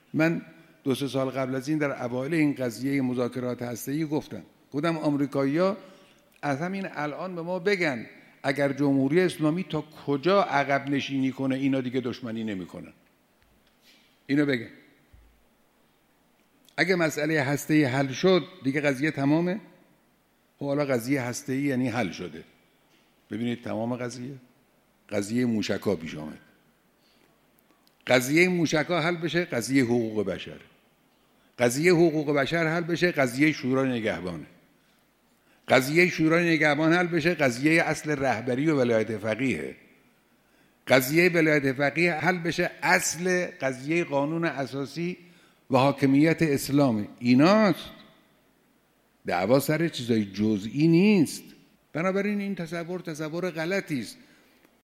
من 2-3 سال قبل از این در اوایل این قضیه مذاکرات هسته‌ای گفتم آمریکایی‌ها از همین الان به ما بگن اگر جمهوری اسلامی تا کجا عقب نشینی کنه اینا دیگه دشمنی نمی‌کنن. اینو بگن. اگه مسئله هسته‌ای حل شد دیگه قضیه تمامه. خب حالا قضیه هسته‌ای یعنی حل شده. ببینید تمام قضیه موشک‌ها پیش آمد. قضیه موشک‌ها حل بشه، قضیه حقوق بشر. قضیه حقوق بشر حل بشه، قضیه شورای نگهبانه. قضیه شورای نگهبان حل بشه، قضیه اصل رهبری و ولایت فقیه. قضیه ولایت فقیه حل بشه، اصل قضیه قانون اساسی و حاکمیت اسلام. ایناست. دعوا سر چیزای جزئی نیست. بنابراین این تصور غلطی است.